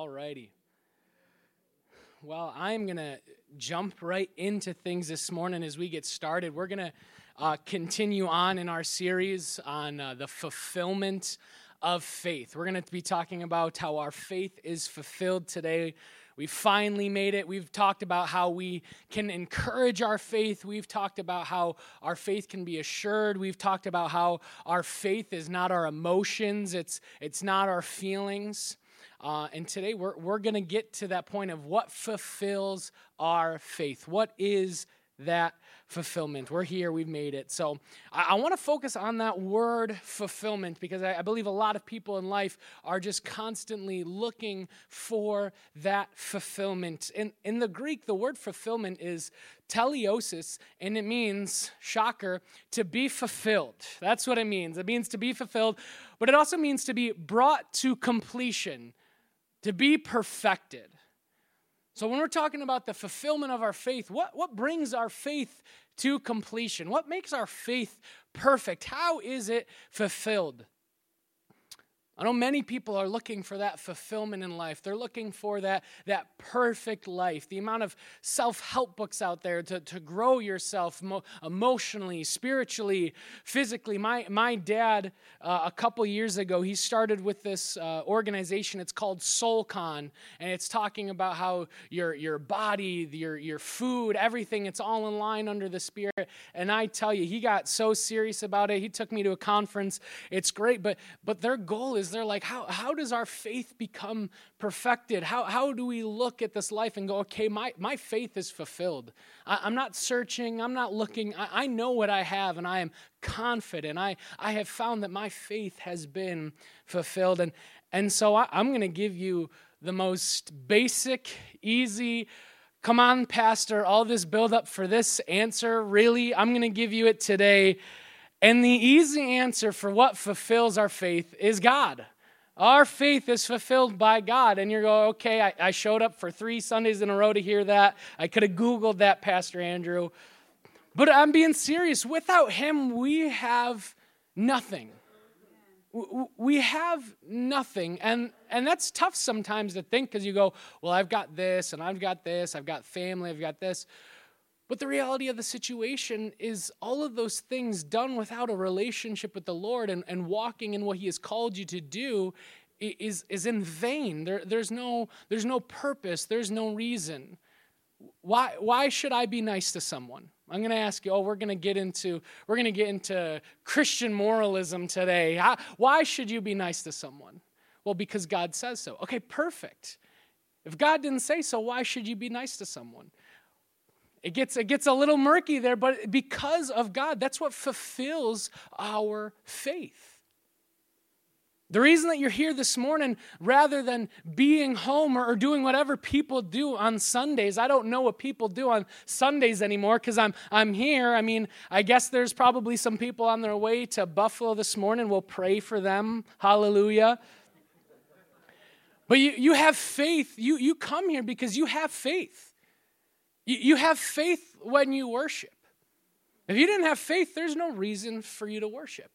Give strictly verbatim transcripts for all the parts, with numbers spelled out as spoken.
All righty. Well, I'm going to jump right into things this morning as we get started. We're going to uh, continue on in our series on uh, the fulfillment of faith. We're going to be talking about how our faith is fulfilled today. We finally made it. We've talked about how we can encourage our faith. We've talked about how our faith can be assured. We've talked about how our faith is not our emotions. It's it's not our feelings. Uh, and today we're we're going to get to that point of what fulfills our faith. What is that fulfillment? We're here. We've made it. So I, I want to focus on that word fulfillment because I, I believe a lot of people in life are just constantly looking for that fulfillment. In, in the Greek, the word fulfillment is teleiosis, and it means, shocker, to be fulfilled. That's what it means. It means to be fulfilled, but it also means to be brought to completion, to be perfected. So when we're talking about the fulfillment of our faith, what, what brings our faith to completion? What makes our faith perfect? How is it fulfilled? I know many people are looking for that fulfillment in life. They're looking for that, that perfect life. The amount of self-help books out there to, to grow yourself mo- emotionally, spiritually, physically. My my dad, uh, a couple years ago, he started with this uh, organization. It's called SoulCon, and it's talking about how your your body, your your food, everything, it's all in line under the Spirit. And I tell you, he got so serious about it. He took me to a conference. It's great, but but their goal is they're like, how how does our faith become perfected? How how do we look at this life and go, okay, my, my faith is fulfilled. I, I'm not searching. I'm not looking. I, I know what I have, and I am confident. I, I have found that my faith has been fulfilled. And, and so I, I'm going to give you the most basic, easy, come on, Pastor, all this build up for this answer, really? I'm going to give you it today. And the easy answer for what fulfills our faith is God. Our faith is fulfilled by God. And you're going, okay, I, I showed up for three Sundays in a row to hear that. I could have Googled that, Pastor Andrew. But I'm being serious. Without him, we have nothing. We have nothing. And, and that's tough sometimes to think because you go, well, I've got this and I've got this. I've got family. I've got this. But the reality of the situation is all of those things done without a relationship with the Lord and, and walking in what he has called you to do is, is in vain. There, there's no, there's no purpose. There's no reason. Why, why should I be nice to someone? I'm going to ask you, oh, we're going to get into, we're going to get into Christian moralism today. How, why should you be nice to someone? Well, because God says so. Okay, perfect. If God didn't say so, why should you be nice to someone? It gets, it gets a little murky there, but because of God, that's what fulfills our faith. The reason that you're here this morning, rather than being home or, or doing whatever people do on Sundays, I don't know what people do on Sundays anymore because I'm I'm here. I mean, I guess there's probably some people on their way to Buffalo this morning. We'll pray for them. Hallelujah. But you, you have faith. You, you come here because you have faith. You have faith when you worship. If you didn't have faith, there's no reason for you to worship.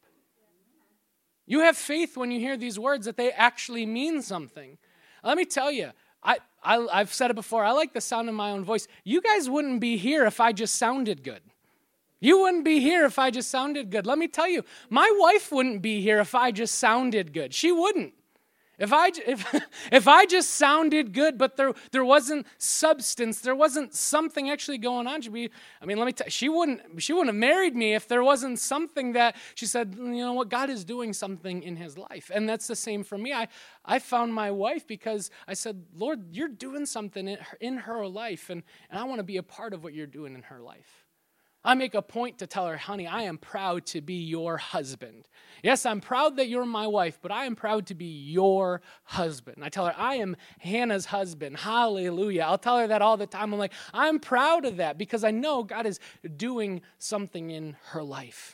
You have faith when you hear these words that they actually mean something. Let me tell you, I, I, I've said it before, I like the sound of my own voice. You guys wouldn't be here if I just sounded good. You wouldn't be here if I just sounded good. Let me tell you, my wife wouldn't be here if I just sounded good. She wouldn't. If I, if, if I just sounded good, but there, there wasn't substance, there wasn't something actually going on, she'd be, I mean, let me tell you, she wouldn't, she wouldn't have married me if there wasn't something that she said, you know what, God is doing something in his life. And that's the same for me. I, I found my wife because I said, Lord, you're doing something in her, in her life, and, and I want to be a part of what you're doing in her life. I make a point to tell her, honey, I am proud to be your husband. Yes, I'm proud that you're my wife, but I am proud to be your husband. And I tell her, I am Hannah's husband. Hallelujah. I'll tell her that all the time. I'm like, I'm proud of that because I know God is doing something in her life.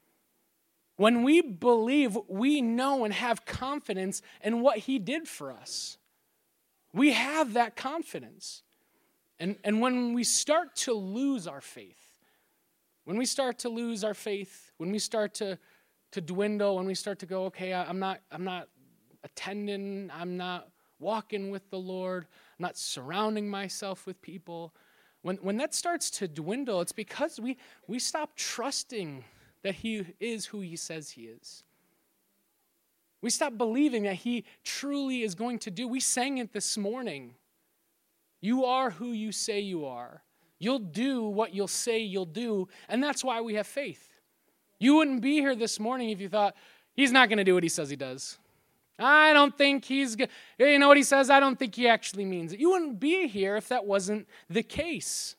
When we believe, we know and have confidence in what he did for us. We have that confidence. And, and when we start to lose our faith, When we start to lose our faith, when we start to, to dwindle, when we start to go, okay, I'm not, I'm not attending, I'm not walking with the Lord. I'm not surrounding myself with people. When, when that starts to dwindle, it's because we, we stop trusting that he is who he says he is. We stop believing that he truly is going to do. We sang it this morning. You are who you say you are. You'll do what you'll say you'll do, and that's why we have faith. You wouldn't be here this morning if you thought, he's not going to do what he says he does. I don't think he's going to, you know what he says? I don't think he actually means it. You wouldn't be here if that wasn't the case.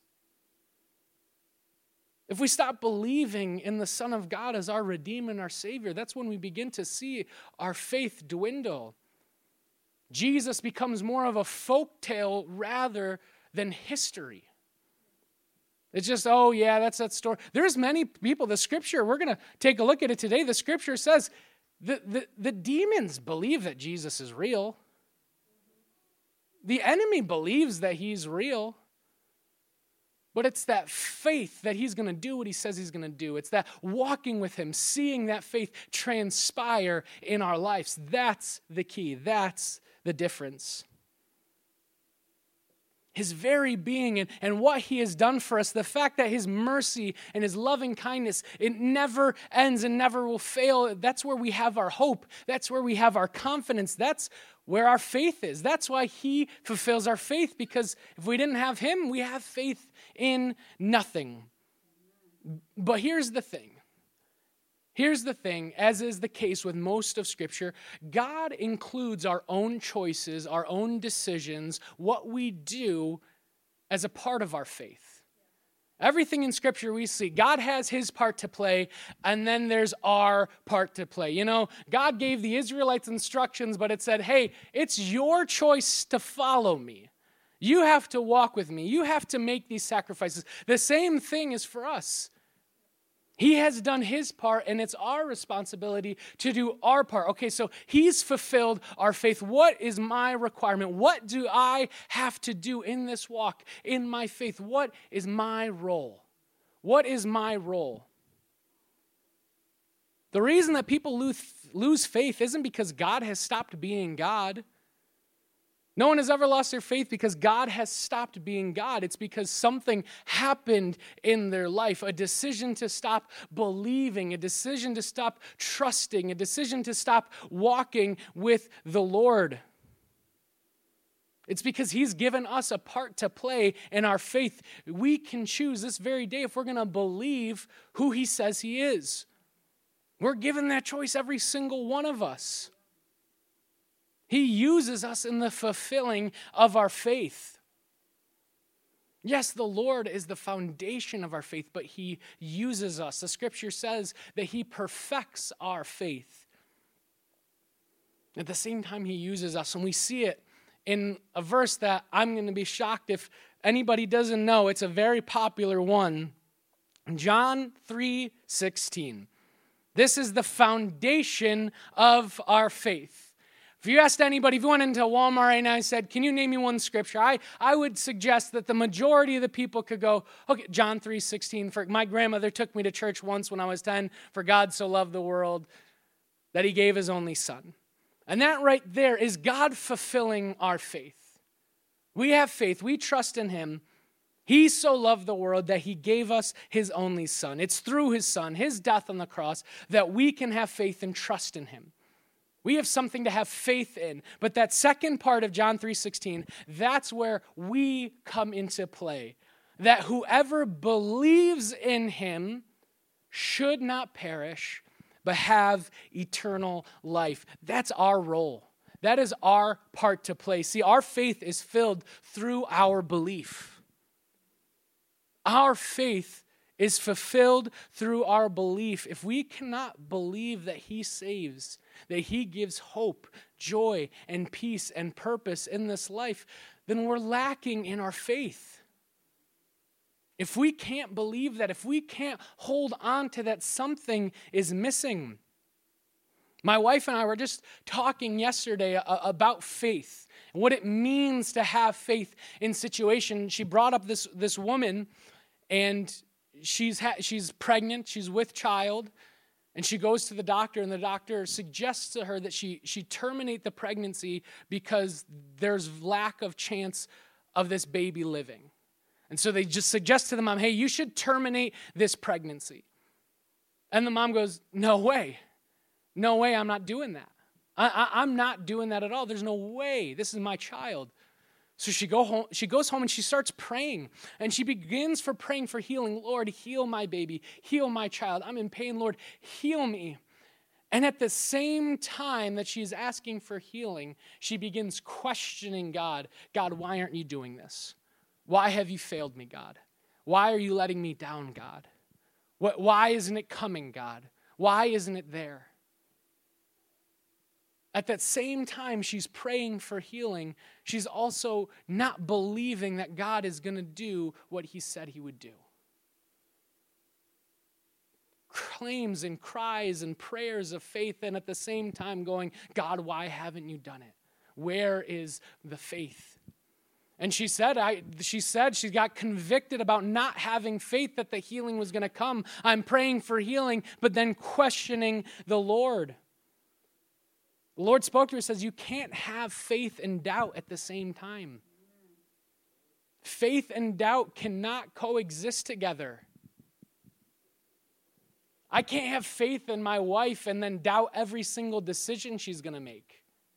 If we stop believing in the Son of God as our Redeemer and our Savior, that's when we begin to see our faith dwindle. Jesus becomes more of a folktale rather than history. It's just, oh yeah, that's that story. There's many people, the scripture, we're going to take a look at it today. The scripture says the, the, the demons believe that Jesus is real. The enemy believes that he's real. But it's that faith that he's going to do what he says he's going to do. It's that walking with him, seeing that faith transpire in our lives. That's the key. That's the difference. His very being and, and what he has done for us, the fact that his mercy and his loving kindness, it never ends and never will fail. That's where we have our hope. That's where we have our confidence. That's where our faith is. That's why he fulfills our faith, because if we didn't have him, we have faith in nothing. But here's the thing. Here's the thing, as is the case with most of Scripture, God includes our own choices, our own decisions, what we do as a part of our faith. Everything in Scripture we see, God has his part to play, and then there's our part to play. You know, God gave the Israelites instructions, but it said, hey, it's your choice to follow me. You have to walk with me. You have to make these sacrifices. The same thing is for us. He has done his part, and it's our responsibility to do our part. Okay, so he's fulfilled our faith. What is my requirement? What do I have to do in this walk, in my faith? What is my role? What is my role? The reason that people lose, lose faith isn't because God has stopped being God. No one has ever lost their faith because God has stopped being God. It's because something happened in their life, a decision to stop believing, a decision to stop trusting, a decision to stop walking with the Lord. It's because he's given us a part to play in our faith. We can choose this very day if we're going to believe who he says he is. We're given that choice, every single one of us. He uses us in the fulfilling of our faith. Yes, the Lord is the foundation of our faith, but he uses us. The scripture says that he perfects our faith. At the same time, he uses us, and we see it in a verse that I'm going to be shocked if anybody doesn't know. It's a very popular one. John three sixteen. This is the foundation of our faith. If you asked anybody, if you went into Walmart right now and said, can you name me one scripture? I, I would suggest that the majority of the people could go, okay, John three sixteen. For my grandmother took me to church once when I was ten. For God so loved the world that he gave his only son. And that right there is God fulfilling our faith. We have faith. We trust in him. He so loved the world that he gave us his only son. It's through his son, his death on the cross, that we can have faith and trust in him. We have something to have faith in. But that second part of John three sixteen, that's where we come into play. That whoever believes in him should not perish, but have eternal life. That's our role. That is our part to play. See, our faith is filled through our belief. Our faith is fulfilled through our belief. If we cannot believe that he saves, that he gives hope, joy, and peace and purpose in this life, then we're lacking in our faith. If we can't believe that, if we can't hold on to that, something is missing. My wife and I were just talking yesterday about faith and what it means to have faith in situations. She brought up this, this woman, and she's ha- she's pregnant, she's with child, And she goes to the doctor, and the doctor suggests to her that she, she terminate the pregnancy because there's lack of chance of this baby living. And so they just suggest to the mom, hey, you should terminate this pregnancy. And the mom goes, no way. No way, I'm not doing that. I, I, I'm not doing that at all. There's no way. This is my child. So she go home. She goes home and she starts praying. And she begins for praying for healing. Lord, heal my baby. Heal my child. I'm in pain. Lord, heal me. And at the same time that she's asking for healing, she begins questioning God. God, why aren't you doing this? Why have you failed me, God? Why are you letting me down, God? Why isn't it coming, God? Why isn't it there? At that same time she's praying for healing, she's also not believing that God is going to do what he said he would do. Claims and cries and prayers of faith, and at the same time going, God, why haven't you done it? Where is the faith? And she said, I, she said she got convicted about not having faith that the healing was going to come. I'm praying for healing, but then questioning the Lord. The Lord spoke to her and says, you can't have faith and doubt at the same time. Faith and doubt cannot coexist together. I can't have faith in my wife and then doubt every single decision she's going to make.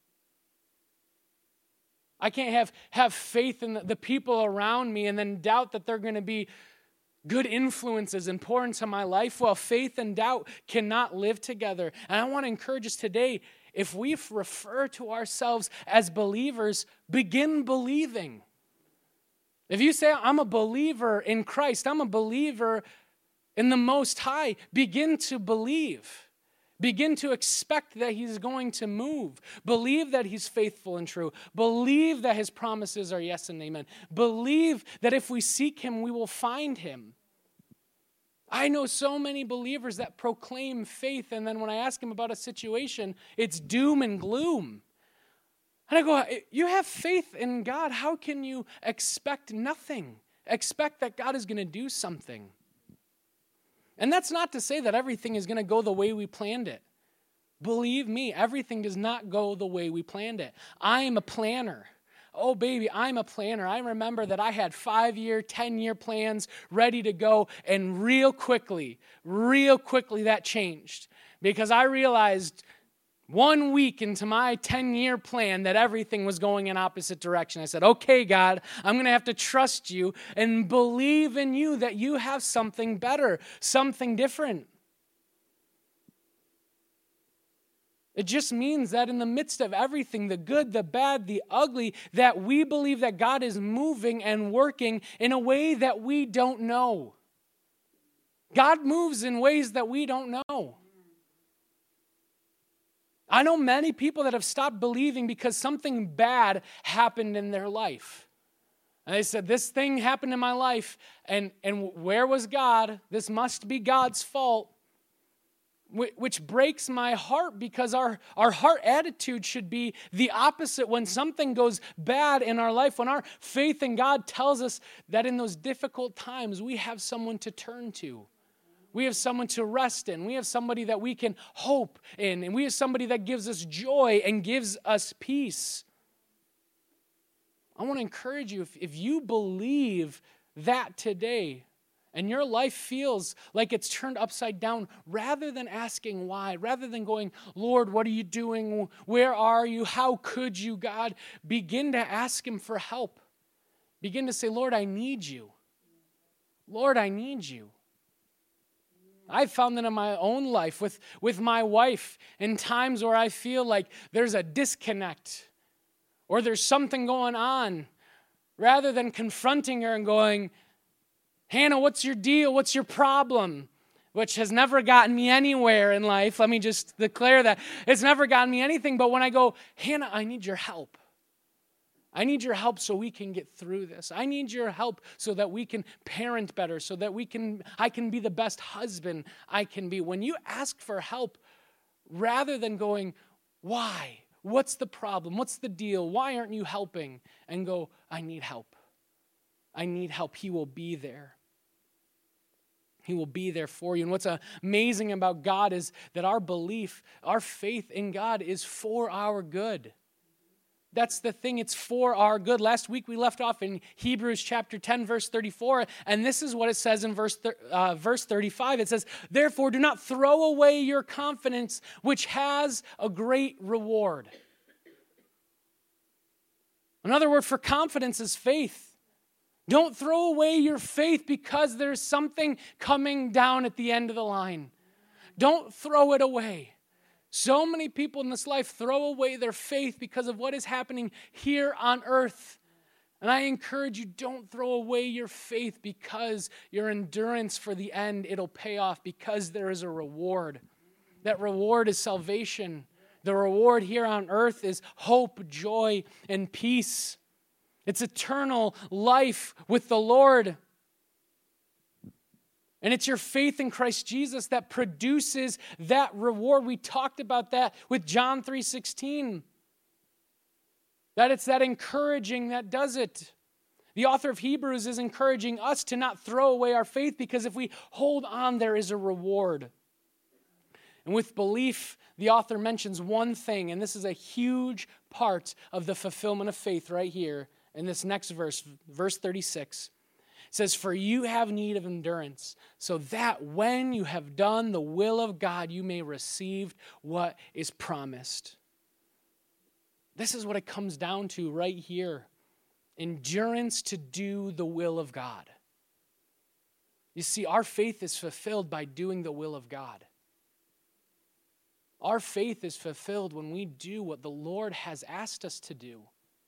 I can't have, have faith in the, the people around me and then doubt that they're going to be good influences and pour into my life. Well, faith and doubt cannot live together. And I want to encourage us today, if we refer to ourselves as believers, begin believing. If you say, I'm a believer in Christ, I'm a believer in the Most High, begin to believe. Begin to expect that he's going to move. Believe that he's faithful and true. Believe that his promises are yes and amen. Believe that if we seek him, we will find him. I know so many believers that proclaim faith, and then when I ask them about a situation, it's doom and gloom. And I go, you have faith in God. How can you expect nothing? Expect that God is going to do something. And that's not to say that everything is going to go the way we planned it. Believe me, everything does not go the way we planned it. I am a planner. Oh, baby, I'm a planner. I remember that I had five-year, ten-year plans ready to go, and real quickly, real quickly that changed because I realized one week into my ten-year plan that everything was going in opposite direction. I said, okay, God, I'm going to have to trust you and believe in you that you have something better, something different. It just means that in the midst of everything, the good, the bad, the ugly, that we believe that God is moving and working in a way that we don't know. God moves in ways that we don't know. I know many people that have stopped believing because something bad happened in their life. And they said, this thing happened in my life, and, and where was God? This must be God's fault. Which breaks my heart because our, our heart attitude should be the opposite. When something goes bad in our life, when our faith in God tells us that in those difficult times we have someone to turn to. We have someone to rest in. We have somebody that we can hope in. And we have somebody that gives us joy and gives us peace. I want to encourage you, if, if you believe that today, and your life feels like it's turned upside down, rather than asking why, rather than going, Lord, what are you doing? Where are you? How could you, God? Begin to ask him for help. Begin to say, Lord, I need you. Lord, I need you. I've found that in my own life with, with my wife in times where I feel like there's a disconnect or there's something going on, rather than confronting her and going, Hannah, what's your deal? What's your problem? Which has never gotten me anywhere in life. Let me just declare that. It's never gotten me anything. But when I go, Hannah, I need your help. I need your help so we can get through this. I need your help so that we can parent better, so that we can, I can be the best husband I can be. When you ask for help, rather than going, why? What's the problem? What's the deal? Why aren't you helping? And go, I need help. I need help. He will be there. He will be there for you. And what's amazing about God is that our belief, our faith in God is for our good. That's the thing. It's for our good. Last week we left off in Hebrews chapter ten, verse thirty-four, and this is what it says in verse uh, verse thirty-five. It says, "Therefore do not throw away your confidence, which has a great reward." Another word for confidence is faith. Don't throw away your faith because there's something coming down at the end of the line. Don't throw it away. So many people in this life throw away their faith because of what is happening here on earth. And I encourage you, don't throw away your faith because your endurance for the end, it'll pay off because there is a reward. That reward is salvation. The reward here on earth is hope, joy, and peace. It's eternal life with the Lord. And it's your faith in Christ Jesus that produces that reward. We talked about that with John three sixteen. That it's that encouraging that does it. The author of Hebrews is encouraging us to not throw away our faith because if we hold on, there is a reward. And with belief, the author mentions one thing, and this is a huge part of the fulfillment of faith right here. In this next verse, verse thirty-six, it says, "For you have need of endurance, so that when you have done the will of God, you may receive what is promised." This is what it comes down to right here. Endurance to do the will of God. You see, our faith is fulfilled by doing the will of God. Our faith is fulfilled when we do what the Lord has asked us to do.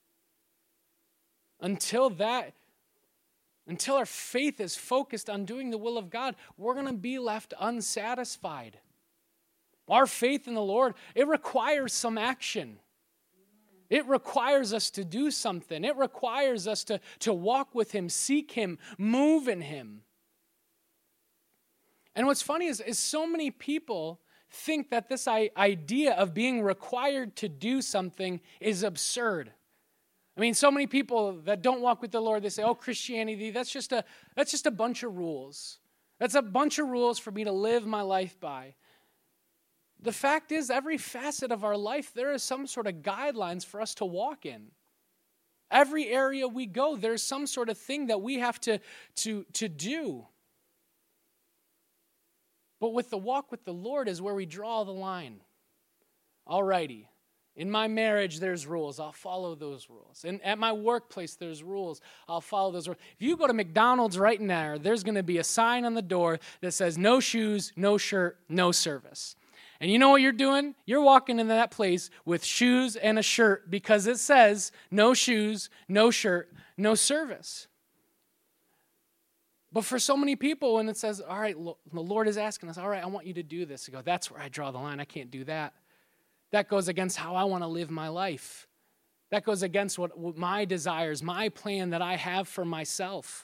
Until that, until our faith is focused on doing the will of God, we're going to be left unsatisfied. Our faith in the Lord, it requires some action. It requires us to do something. It requires us to, to walk with Him, seek Him, move in Him. And what's funny is, is so many people think that this idea of being required to do something is absurd. I mean, so many people that don't walk with the Lord, they say, oh, Christianity, that's just a that's just a bunch of rules. That's a bunch of rules for me to live my life by. The fact is, every facet of our life, there is some sort of guidelines for us to walk in. Every area we go, there's some sort of thing that we have to, to, to do. But with the walk with the Lord is where we draw the line. All righty. In my marriage, there's rules. I'll follow those rules. And at my workplace, there's rules. I'll follow those rules. If you go to McDonald's right now, there's going to be a sign on the door that says no shoes, no shirt, no service. And you know what you're doing? You're walking into that place with shoes and a shirt because it says no shoes, no shirt, no service. But for so many people, when it says, all right, the Lord is asking us, all right, I want you to do this. You go, that's where I draw the line. I can't do that. That goes against how I want to live my life. That goes against what, what my desires, my plan that I have for myself.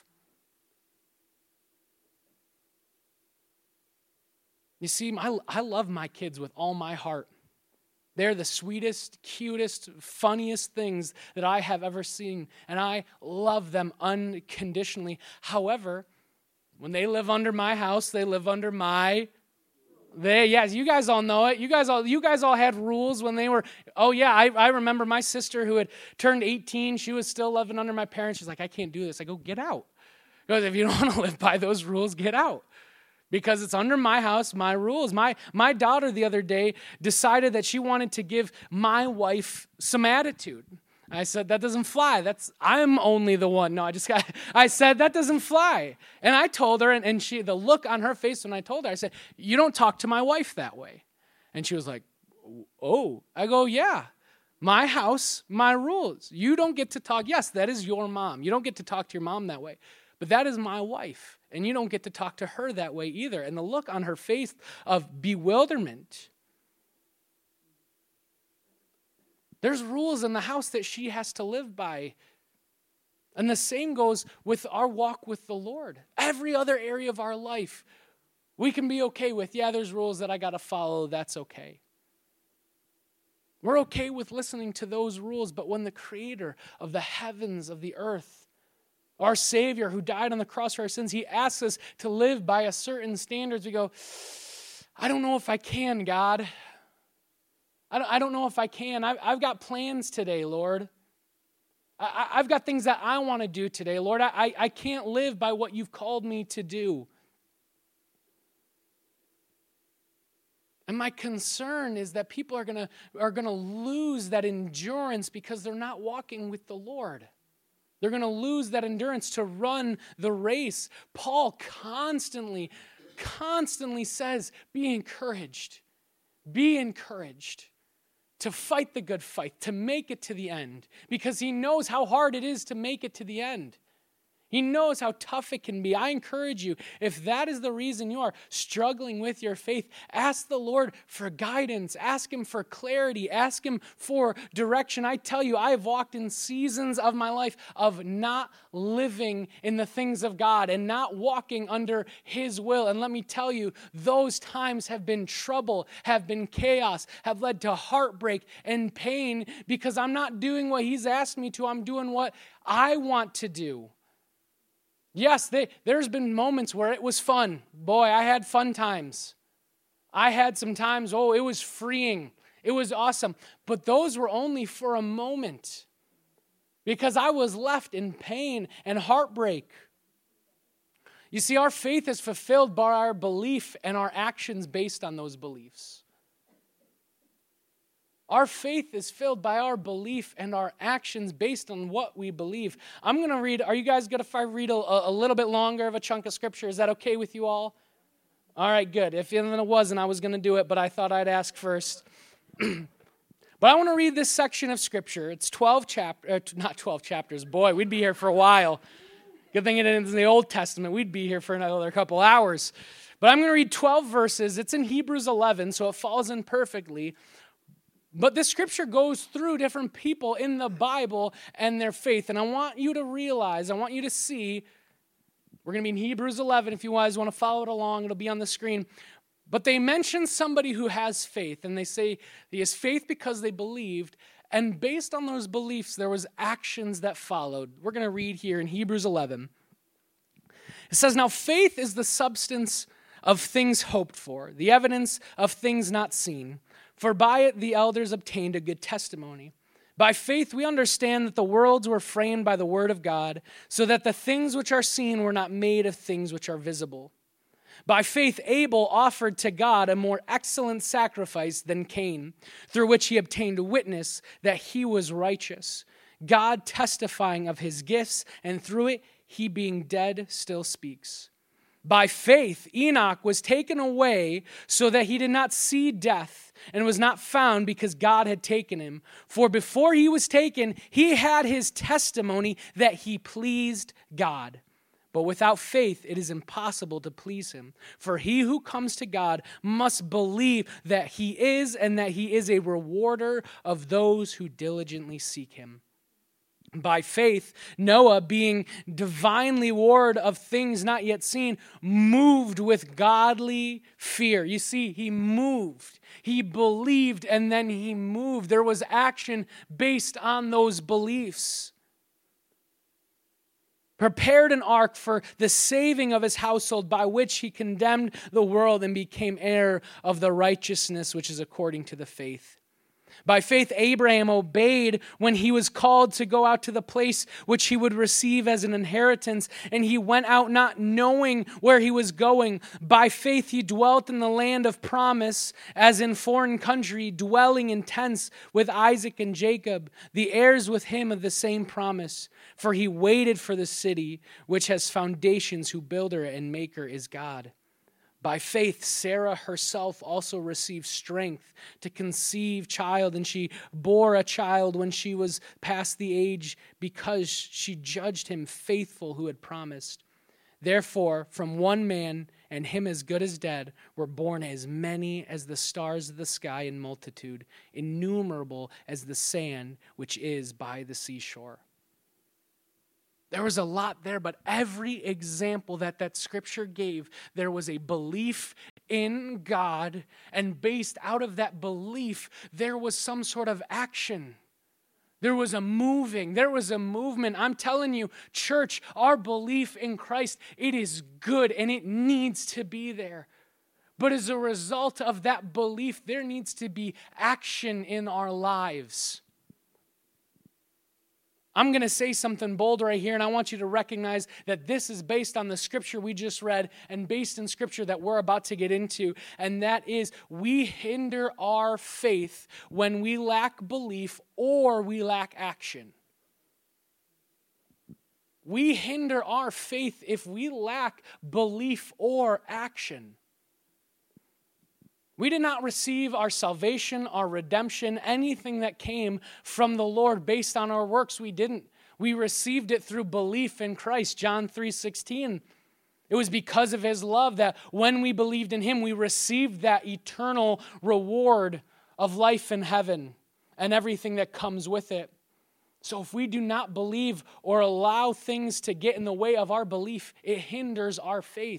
You see, I, I love my kids with all my heart. They're the sweetest, cutest, funniest things that I have ever seen, and I love them unconditionally. However, when they live under my house, they live under my They, yes, you guys all know it. You guys all, you guys all had rules when they were, oh yeah, I, I remember my sister who had turned eighteen, she was still living under my parents. She's like, I can't do this. I go, get out. Because if you don't want to live by those rules, get out. Because it's under my house, my rules. My, my daughter the other day decided that she wanted to give my wife some attitude. I said, that doesn't fly. That's I'm only the one. No, I just got, I said, that doesn't fly. And I told her, and, and she, the look on her face when I told her, I said, you don't talk to my wife that way. And she was like, oh. I go, yeah. My house, my rules. You don't get to talk. Yes, that is your mom. You don't get to talk to your mom that way. But that is my wife. And you don't get to talk to her that way either. And the look on her face of bewilderment. There's rules in the house that she has to live by. And the same goes with our walk with the Lord. Every other area of our life, we can be okay with, yeah, there's rules that I got to follow. That's okay. We're okay with listening to those rules, but when the creator of the heavens, of the earth, Our Savior who died on the cross for our sins, he asks us to live by a certain standards. We go, I don't know if I can, God. I don't, I don't know if I can. I've, I've got plans today, Lord. I, I've got things that I want to do today, Lord. I, I, I can't live by what you've called me to do. And my concern is that people are gonna are gonna lose that endurance because they're not walking with the Lord. They're gonna lose that endurance to run the race. Paul constantly, constantly says, be encouraged. Be encouraged to fight the good fight, to make it to the end, because he knows how hard it is to make it to the end. He knows how tough it can be. I encourage you, if that is the reason you are struggling with your faith, ask the Lord for guidance. Ask him for clarity. Ask him for direction. I tell you, I have walked in seasons of my life of not living in the things of God and not walking under his will. And let me tell you, those times have been trouble, have been chaos, have led to heartbreak and pain because I'm not doing what he's asked me to. I'm doing what I want to do. Yes, they, there's been moments where it was fun. Boy, I had fun times. I had some times, oh, it was freeing. It was awesome. But those were only for a moment because I was left in pain and heartbreak. You see, our faith is fulfilled by our belief and our actions based on those beliefs. Our faith is filled by our belief and our actions based on what we believe. I'm going to read, are you guys good if I read a, a little bit longer of a chunk of scripture? Is that okay with you all? All right, good. If it wasn't, I was going to do it, but I thought I'd ask first. But I want to read this section of scripture. It's twelve chapters, uh, not twelve chapters. Boy, we'd be here for a while. Good thing it is in the Old Testament. We'd be here for another couple hours. But I'm going to read twelve verses. It's in Hebrews eleven, so it falls in perfectly. But this scripture goes through different people in the Bible and their faith. And I want you to realize, I want you to see, we're going to be in Hebrews eleven. If you guys want to follow it along, it'll be on the screen. But they mention somebody who has faith. And they say he has faith because they believed. And based on those beliefs, there was actions that followed. We're going to read here in Hebrews eleven. It says, now faith is the substance of things hoped for, the evidence of things not seen. For by it the elders obtained a good testimony. By faith we understand that the worlds were framed by the word of God, so that the things which are seen were not made of things which are visible. By faith Abel offered to God a more excellent sacrifice than Cain, through which he obtained witness that he was righteous, God testifying of his gifts, and through it he being dead still speaks. By faith, Enoch was taken away so that he did not see death and was not found because God had taken him. For before he was taken, he had his testimony that he pleased God. But without faith, it is impossible to please him. For he who comes to God must believe that he is and that he is a rewarder of those who diligently seek him. By faith, Noah, being divinely warned of things not yet seen, moved with godly fear. You see, he moved. He believed and then he moved. There was action based on those beliefs. Prepared an ark for the saving of his household, by which he condemned the world and became heir of the righteousness which is according to the faith. By faith, Abraham obeyed when he was called to go out to the place which he would receive as an inheritance, and he went out not knowing where he was going. By faith, he dwelt in the land of promise, as in foreign country, dwelling in tents with Isaac and Jacob, the heirs with him of the same promise. For he waited for the city which has foundations, whose builder and maker is God. By faith, Sarah herself also received strength to conceive child, and she bore a child when she was past the age, because she judged him faithful who had promised. Therefore, from one man, and him as good as dead, were born as many as the stars of the sky in multitude, innumerable as the sand which is by the seashore. There was a lot there, but every example that that scripture gave, there was a belief in God, and based out of that belief, there was some sort of action. There was a moving. There was a movement. I'm telling you, church, our belief in Christ, it is good and it needs to be there. But as a result of that belief, there needs to be action in our lives. I'm going to say something bold right here, and I want you to recognize that this is based on the scripture we just read and based in scripture that we're about to get into, and that is we hinder our faith when we lack belief or we lack action. We hinder our faith if we lack belief or action. We did not receive our salvation, our redemption, anything that came from the Lord based on our works. We didn't. We received it through belief in Christ. John three sixteen. It was because of his love that when we believed in him, we received that eternal reward of life in heaven and everything that comes with it. So if we do not believe or allow things to get in the way of our belief, it hinders our faith.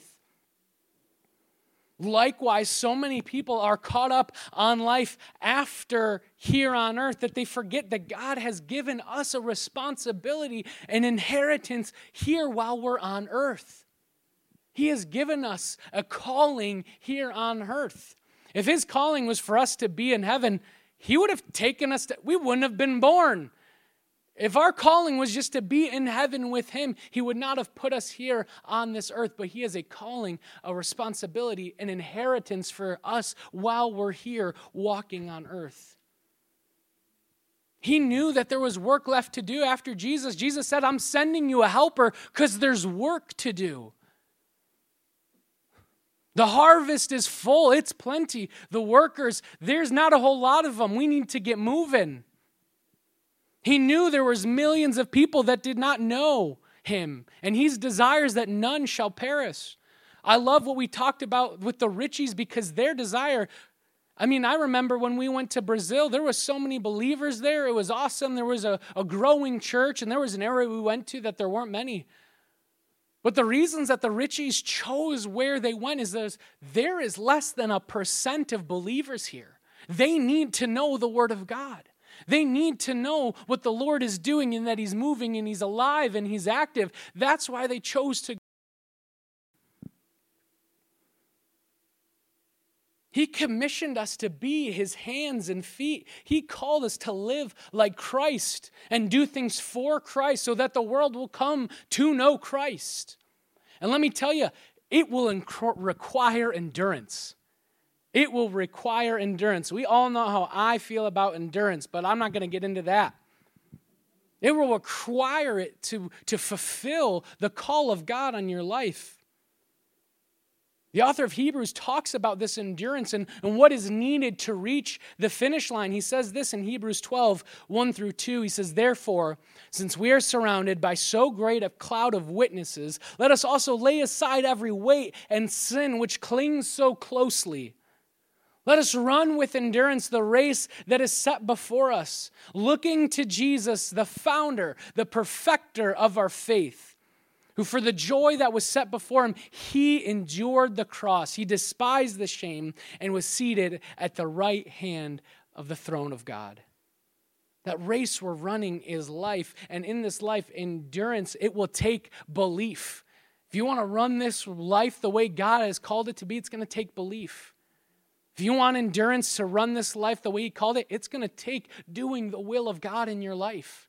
Likewise, so many people are caught up on life after here on earth that they forget that God has given us a responsibility, an inheritance here while we're on earth. He has given us a calling here on earth. If his calling was for us to be in heaven, he would have taken us to, we wouldn't have been born. If our calling was just to be in heaven with him, he would not have put us here on this earth, but he has a calling, a responsibility, an inheritance for us while we're here walking on earth. He knew that there was work left to do after Jesus. Jesus said, I'm sending you a helper because there's work to do. The harvest is full. It's plenty. The workers, there's not a whole lot of them. We need to get moving. He knew there was millions of people that did not know him, and he desires that none shall perish. I love what we talked about with the Richies because their desire, I mean, I remember when we went to Brazil, there was so many believers there. It was awesome. There was a, a growing church, and there was an area we went to that there weren't many. But the reasons that the Richies chose where they went is that there is less than a percent of believers here. They need to know the Word of God. They need to know what the Lord is doing and that he's moving and he's alive and he's active. That's why they chose to. He commissioned us to be his hands and feet. He called us to live like Christ and do things for Christ so that the world will come to know Christ. And let me tell you, it will inc- require endurance. It will require endurance. We all know how I feel about endurance, but I'm not going to get into that. It will require it to, to fulfill the call of God on your life. The author of Hebrews talks about this endurance and, and what is needed to reach the finish line. He says this in Hebrews twelve, one through two. He says, therefore, since we are surrounded by so great a cloud of witnesses, let us also lay aside every weight and sin which clings so closely. Let us run with endurance the race that is set before us, looking to Jesus, the founder, the perfecter of our faith, who for the joy that was set before him, he endured the cross. He despised the shame and was seated at the right hand of the throne of God. That race we're running is life, and in this life, endurance, it will take belief. If you want to run this life the way God has called it to be, it's going to take belief. If you want endurance to run this life the way he called it, it's going to take doing the will of God in your life.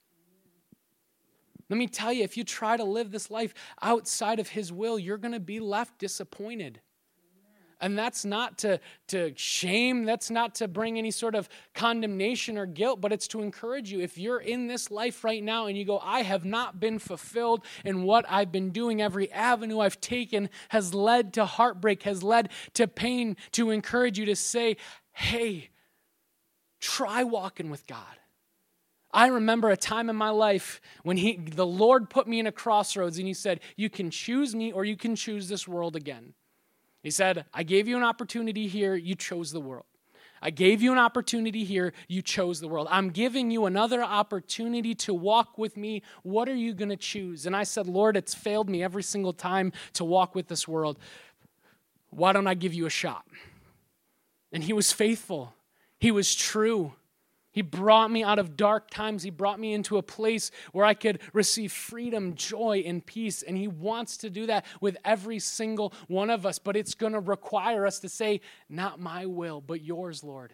Let me tell you, if you try to live this life outside of his will, you're going to be left disappointed. And that's not to, to shame, that's not to bring any sort of condemnation or guilt, but it's to encourage you. If you're in this life right now and you go, I have not been fulfilled in what I've been doing, every avenue I've taken has led to heartbreak, has led to pain, to encourage you to say, hey, try walking with God. I remember a time in my life when he, the Lord put me in a crossroads and he said, you can choose me or you can choose this world again. He said, I gave you an opportunity here, you chose the world. I gave you an opportunity here, you chose the world. I'm giving you another opportunity to walk with me. What are you going to choose? And I said, Lord, it's failed me every single time to walk with this world. Why don't I give you a shot? And he was faithful. He was true. He brought me out of dark times. He brought me into a place where I could receive freedom, joy, and peace. And he wants to do that with every single one of us. But it's going to require us to say, not my will, but yours, Lord.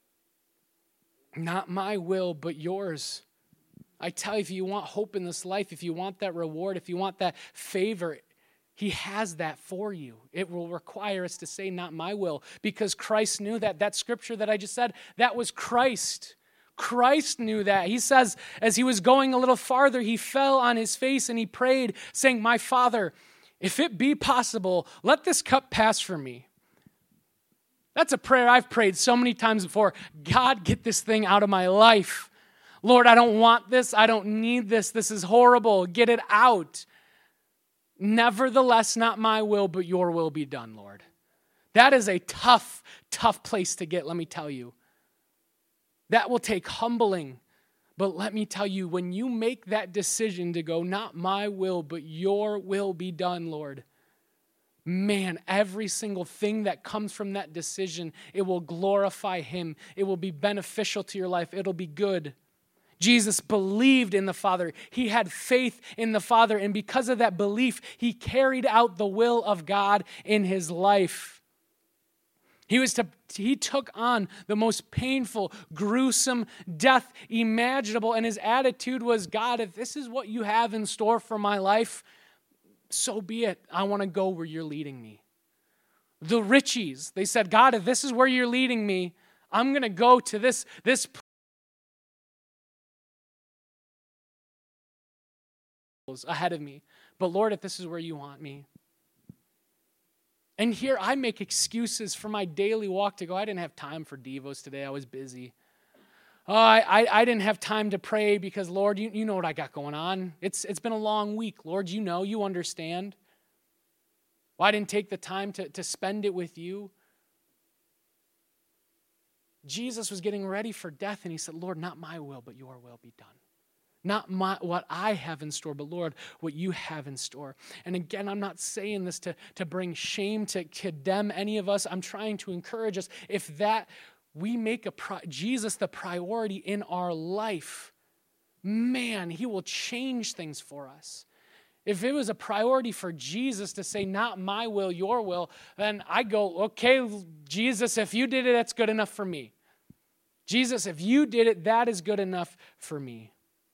Not my will, but yours. I tell you, if you want hope in this life, if you want that reward, if you want that favor, he has that for you. It will require us to say, not my will, because Christ knew that. That scripture that I just said, that was Christ. Christ knew that. He says, as he was going a little farther, he fell on his face and he prayed, saying, my Father, if it be possible, let this cup pass from me. That's a prayer I've prayed so many times before. God, get this thing out of my life. Lord, I don't want this. I don't need this. This is horrible. Get it out. Nevertheless, not my will, but your will be done, Lord. That is a tough, tough place to get, let me tell you. That will take humbling. But let me tell you, when you make that decision to go, not my will, but your will be done, Lord, man, every single thing that comes from that decision, it will glorify him. It will be beneficial to your life. It'll be good. Jesus believed in the Father. He had faith in the Father. And because of that belief, he carried out the will of God in his life. He was to, he took on the most painful, gruesome death imaginable. And his attitude was, God, if this is what you have in store for my life, so be it. I want to go where you're leading me. The Richies, they said, God, if this is where you're leading me, I'm going to go to this, this place ahead of me. But Lord, if this is where you want me. And here I make excuses for my daily walk to go, I didn't have time for Devos today. I was busy. Oh, I, I, I didn't have time to pray because, Lord, you, you know what I got going on. It's It's been a long week. Lord, you know, you understand. Well, I didn't take the time to, to spend it with you. Jesus was getting ready for death, and he said, Lord, not my will, but your will be done. Not my, what I have in store, but Lord, what you have in store. And again, I'm not saying this to, to bring shame, to condemn any of us. I'm trying to encourage us. If that we make a pri- Jesus the priority in our life, man, he will change things for us. If it was a priority for Jesus to say, not my will, your will, then I go, okay, Jesus, if you did it, that's good enough for me. Jesus, if you did it, that is good enough for me.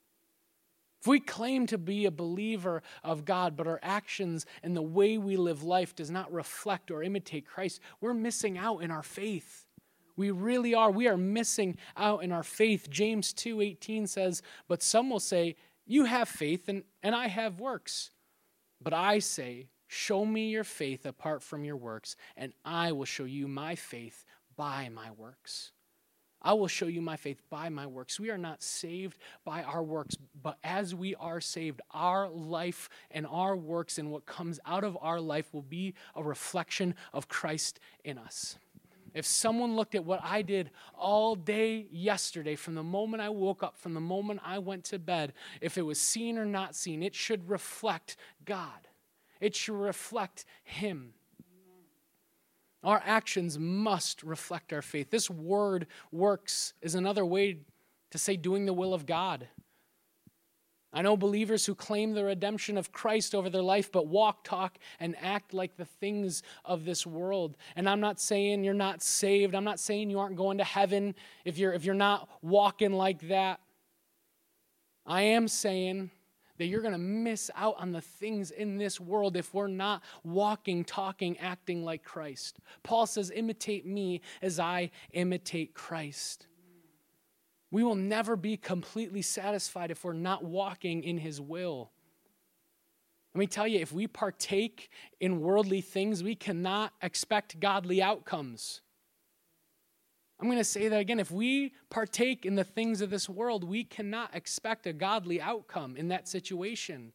If we claim to be a believer of God, but our actions and the way we live life does not reflect or imitate Christ, we're missing out in our faith. We really are. We are missing out in our faith. James two eighteen says, but some will say, you have faith and, and I have works. But I say, show me your faith apart from your works, and I will show you my faith by my works. I will show you my faith by my works. We are not saved by our works, but as we are saved, our life and our works and what comes out of our life will be a reflection of Christ in us. If someone looked at what I did all day yesterday, from the moment I woke up, from the moment I went to bed, if it was seen or not seen, it should reflect God. It should reflect him. Our actions must reflect our faith. This word works is another way to say doing the will of God. I know believers who claim the redemption of Christ over their life, but walk, talk, and act like the things of this world. And I'm not saying you're not saved. I'm not saying you aren't going to heaven if you're, if you're not walking like that. I am saying that you're going to miss out on the things in this world if we're not walking, talking, acting like Christ. Paul says, imitate me as I imitate Christ. We will never be completely satisfied if we're not walking in his will. Let me tell you, if we partake in worldly things, we cannot expect godly outcomes. I'm going to say that again. If we partake in the things of this world, we cannot expect a godly outcome in that situation.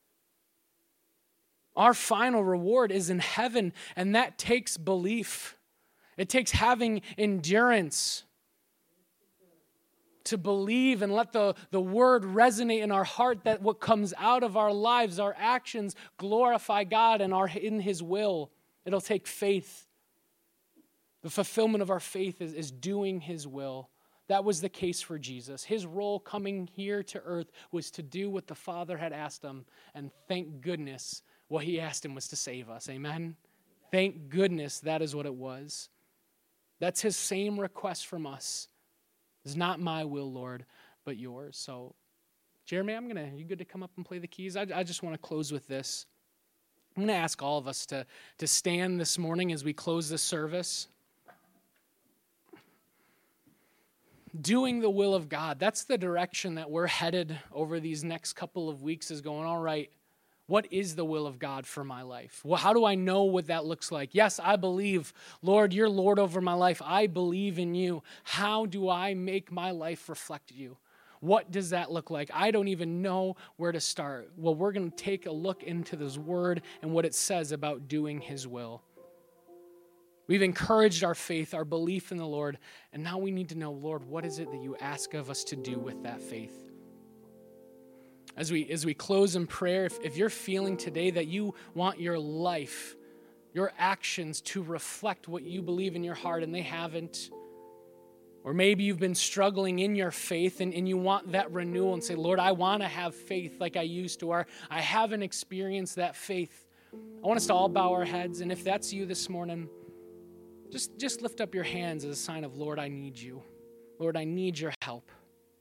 Our final reward is in heaven, and that takes belief. It takes having endurance to believe and let the, the word resonate in our heart that what comes out of our lives, our actions, glorify God and are in his will. It'll take faith. The fulfillment of our faith is, is doing his will. That was the case for Jesus. His role coming here to earth was to do what the Father had asked him, and thank goodness what he asked him was to save us. Amen? Thank goodness that is what it was. That's his same request from us. It's not my will, Lord, but yours. So, Jeremy, I'm gonna. You good to come up and play the keys? I, I just want to close with this. I'm going to ask all of us to, to stand this morning as we close this service. Doing the will of God. That's the direction that we're headed over these next couple of weeks, is going, all right, what is the will of God for my life? Well, how do I know what that looks like? Yes, I believe, Lord, you're Lord over my life. I believe in you. How do I make my life reflect you? What does that look like? I don't even know where to start. Well, we're going to take a look into this word and what it says about doing his will. We've encouraged our faith, our belief in the Lord, and now we need to know, Lord, what is it that you ask of us to do with that faith? As we as we close in prayer, if, if you're feeling today that you want your life, your actions to reflect what you believe in your heart and they haven't, or maybe you've been struggling in your faith and, and you want that renewal and say, Lord, I want to have faith like I used to, or I haven't experienced that faith. I want us to all bow our heads, and if that's you this morning, just, just lift up your hands as a sign of, Lord, I need you. Lord, I need your help.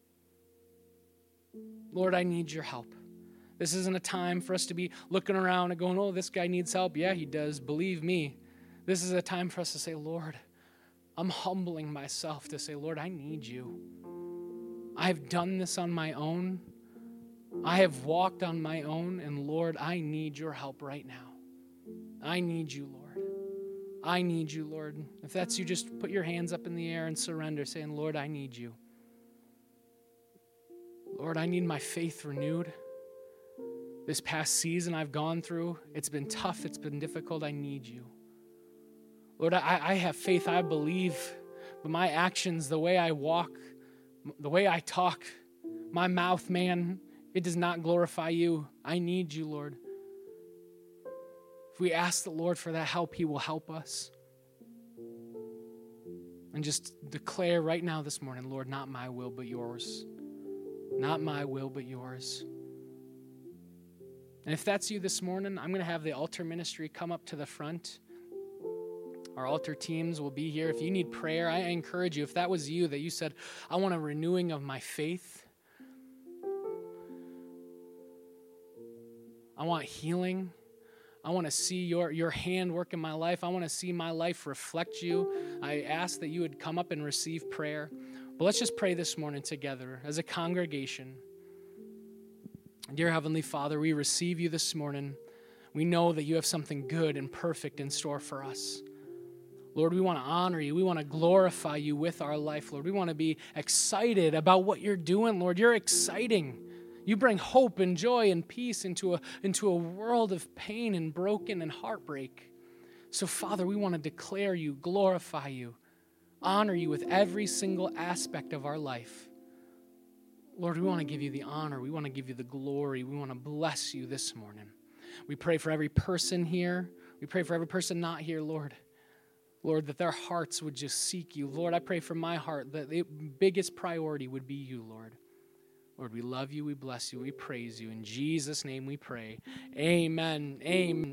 Lord, I need your help. This isn't a time for us to be looking around and going, oh, this guy needs help. Yeah, he does. Believe me. This is a time for us to say, Lord, I'm humbling myself to say, Lord, I need you. I have done this on my own. I have walked on my own, and Lord, I need your help right now. I need you, Lord. I need you, Lord. If that's you, just put your hands up in the air and surrender, saying, Lord, I need you. Lord, I need my faith renewed. This past season I've gone through, it's been tough, it's been difficult. I need you. Lord, I, I have faith, I believe, but my actions, the way I walk, the way I talk, my mouth, man, it does not glorify you. I need you, Lord. If we ask the Lord for that help, he will help us. And just declare right now this morning, Lord, not my will, but yours. Not my will, but yours. And if that's you this morning, I'm going to have the altar ministry come up to the front. Our altar teams will be here. If you need prayer, I encourage you, if that was you, that you said, I want a renewing of my faith. I want healing. I want to see your, your hand work in my life. I want to see my life reflect you. I ask that you would come up and receive prayer. But let's just pray this morning together as a congregation. Dear Heavenly Father, we receive you this morning. We know that you have something good and perfect in store for us. Lord, we want to honor you. We want to glorify you with our life, Lord. We want to be excited about what you're doing, Lord. You're exciting. You bring hope and joy and peace into a, into a world of pain and broken and heartbreak. So, Father, we want to declare you, glorify you, honor you with every single aspect of our life. Lord, we want to give you the honor. We want to give you the glory. We want to bless you this morning. We pray for every person here. We pray for every person not here, Lord. Lord, that their hearts would just seek you. Lord, I pray for my heart that the biggest priority would be you, Lord. Lord, we love you, we bless you, we praise you. In Jesus' name we pray. Amen. Amen.